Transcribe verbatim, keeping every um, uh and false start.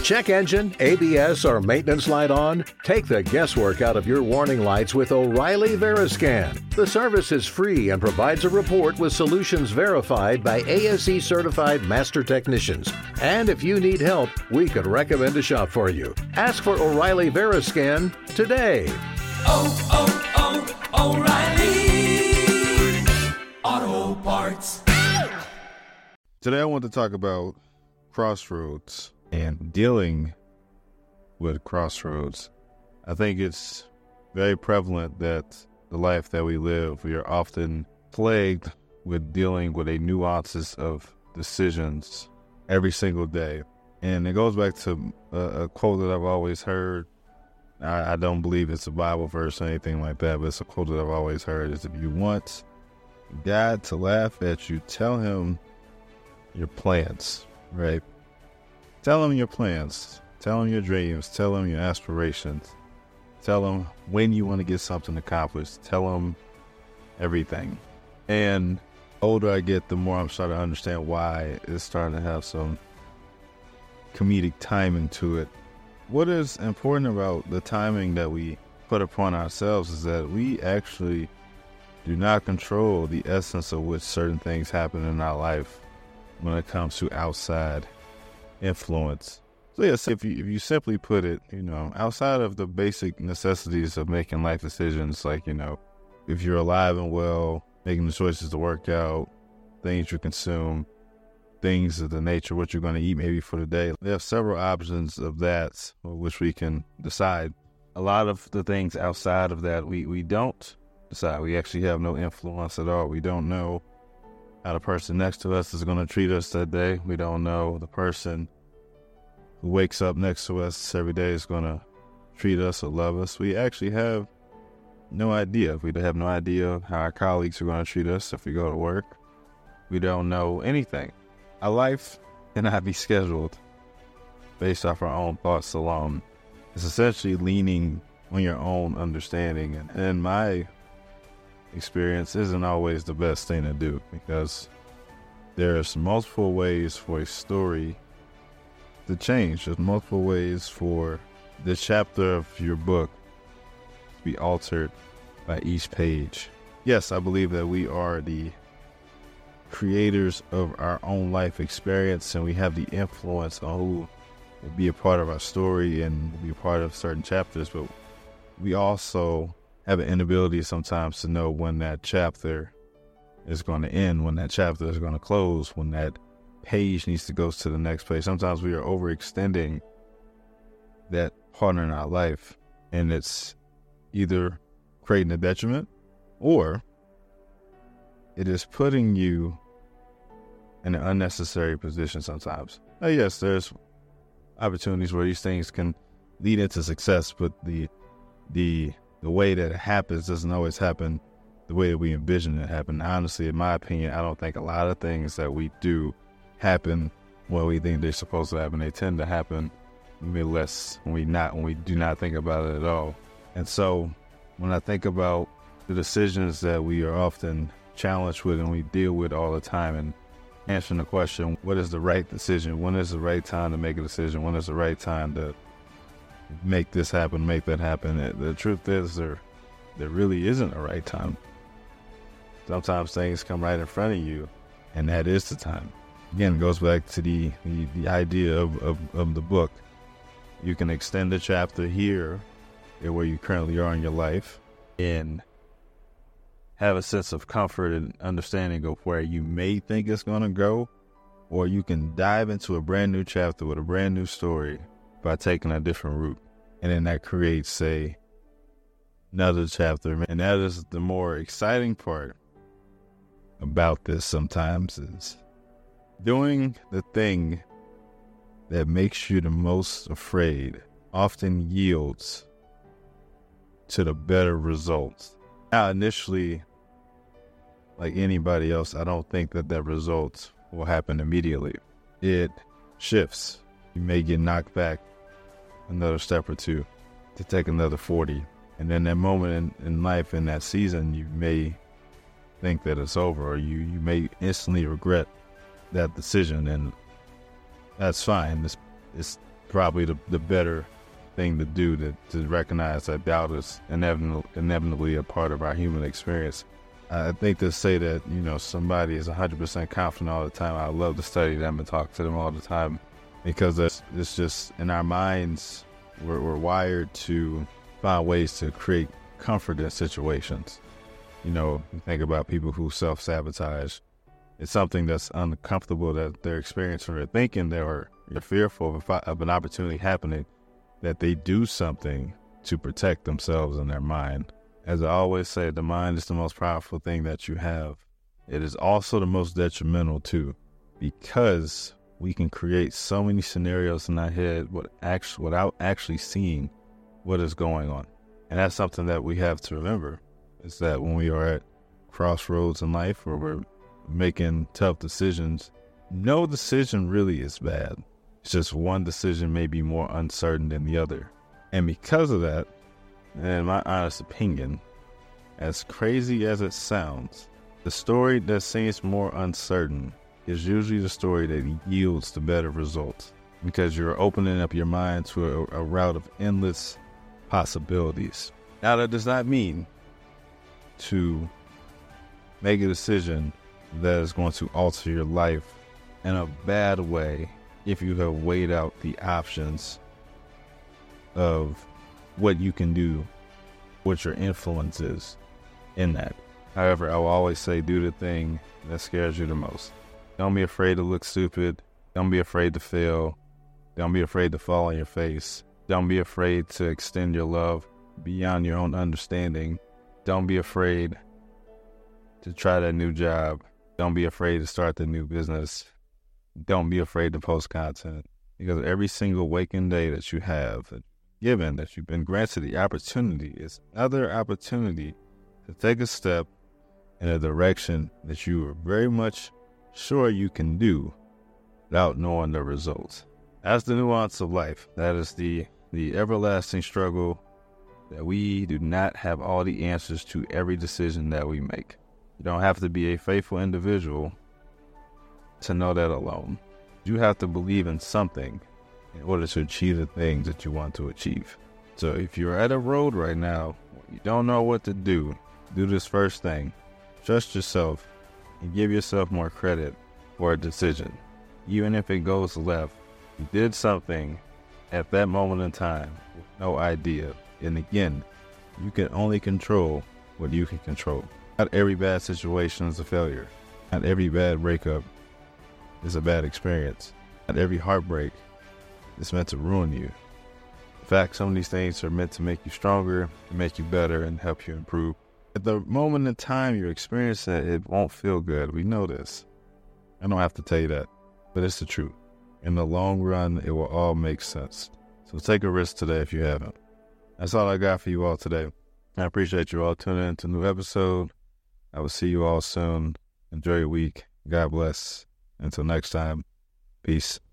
Check engine, A B S, or maintenance light on? Take the guesswork out of your warning lights with O'Reilly Veriscan. The service is free and provides a report with solutions verified by A S E certified master technicians. And if you need help, we could recommend a shop for you. Ask for O'Reilly Veriscan today. Oh, oh, oh, O'Reilly Auto Parts. Today I want to talk about crossroads and dealing with crossroads. I think it's very prevalent that the life that we live, we are often plagued with dealing with a nuances of decisions every single day. And it goes back to a, a quote that I've always heard. I, I don't believe it's a Bible verse or anything like that, but it's a quote that I've always heard is, if you want God to laugh at you, tell him your plans, right? Tell him your plans. Tell him your dreams. Tell him your aspirations. Tell him when you want to get something accomplished. Tell him everything. And the older I get, the more I'm starting to understand why it's starting to have some comedic timing to it. What is important about the timing that we put upon ourselves is that we actually do not control the essence of which certain things happen in our life when it comes to outside influence. So yes, if you if you simply put it, you know, outside of the basic necessities of making life decisions, like, you know, if you're alive and well, making the choices to work out, things you consume, things of the nature, what you're going to eat maybe for the day. There are several options of that which we can decide. A lot of the things outside of that, we, we don't decide. We actually have no influence at all. We don't know how the person next to us is going to treat us that day. We don't know the person who wakes up next to us every day is going to treat us or love us. We actually have no idea. We have no idea how our colleagues are going to treat us if we go to work. We don't know anything. Our life cannot be scheduled based off our own thoughts alone. It's essentially leaning on your own understanding. And in my experience, isn't always the best thing to do, because there's multiple ways for a story to change. There's multiple ways for the chapter of your book to be altered by each page. Yes, I believe that we are the creators of our own life experience, and we have the influence on who will be a part of our story and will be a part of certain chapters, but we also have an inability sometimes to know when that chapter is going to end, when that chapter is going to close, when that page needs to go to the next page. Sometimes we are overextending that part in our life, and it's either creating a detriment or it is putting you in an unnecessary position sometimes. Now, yes, there's opportunities where these things can lead into success, but the the the way that it happens doesn't always happen the way that we envision it happen. Honestly, in my opinion, I don't think a lot of things that we do happen when we think they're supposed to happen. They tend to happen maybe less when we not when we do not think about it at all. And so when I think about the decisions that we are often challenged with and we deal with all the time, and answering the question, what is the right decision? When is the right time to make a decision? When is the right time to make this happen, make that happen? The truth is, there there really isn't a right time. Sometimes things come right in front of you, and that is the time. Again, it goes back to the, the, the idea of, of, of the book. You can extend the chapter here, where you currently are in your life, and have a sense of comfort and understanding of where you may think it's going to go, or you can dive into a brand new chapter with a brand new story by taking a different route. And then that creates, say, another chapter. And that is the more exciting part about this sometimes, is doing the thing that makes you the most afraid often yields to the better results. Now, initially, like anybody else, I don't think that that result will happen immediately. It shifts. You may get knocked back another step or two to take another forty. And then that moment in, in life, in that season, you may think that it's over, or you, you may instantly regret that decision. And that's fine. It's, it's probably the, the better thing to do, to, to recognize that doubt is inevitably, inevitably a part of our human experience. I think to say that, you know, somebody is one hundred percent confident all the time, I love to study them and talk to them all the time, because it's, it's just in our minds, we're, we're wired to find ways to create comfort in situations. You know, you think about people who self-sabotage. It's something that's uncomfortable that they're experiencing or thinking they're, they're fearful of, of an opportunity happening, that they do something to protect themselves and their mind. As I always say, the mind is the most powerful thing that you have. It is also the most detrimental too, because we can create so many scenarios in our head without actually seeing what is going on. And that's something that we have to remember, is that when we are at crossroads in life where we're making tough decisions, no decision really is bad. It's just one decision may be more uncertain than the other. And because of that, in my honest opinion, as crazy as it sounds, the story that seems more uncertain is usually the story that yields the better results, because you're opening up your mind to a, a route of endless possibilities. Now, that does not mean to make a decision that is going to alter your life in a bad way if you have weighed out the options of what you can do, what your influence is in that. However, I will always say, do the thing that scares you the most. Don't be afraid to look stupid. Don't be afraid to fail. Don't be afraid to fall on your face. Don't be afraid to extend your love beyond your own understanding. Don't be afraid to try that new job. Don't be afraid to start the new business. Don't be afraid to post content, because every single waking day that you have, given that you've been granted the opportunity, is another opportunity to take a step in a direction that you are very much sure you can do without knowing the results. That's the nuance of life. That is the, the everlasting struggle, that we do not have all the answers to every decision that we make. You don't have to be a faithful individual to know that alone. You have to believe in something in order to achieve the things that you want to achieve. So if you're at a road right now, you don't know what to do, do this first thing. Trust yourself and give yourself more credit for a decision. Even if it goes left, you did something at that moment in time with no idea. And again, you can only control what you can control. Not every bad situation is a failure. Not every bad breakup is a bad experience. Not every heartbreak is meant to ruin you. In fact, some of these things are meant to make you stronger, to make you better, and help you improve. At the moment in time you're experiencing it, it won't feel good. We know this. I don't have to tell you that, but it's the truth. In the long run, it will all make sense. So take a risk today if you haven't. That's all I got for you all today. I appreciate you all tuning in to a new episode. I will see you all soon. Enjoy your week. God bless. Until next time, peace.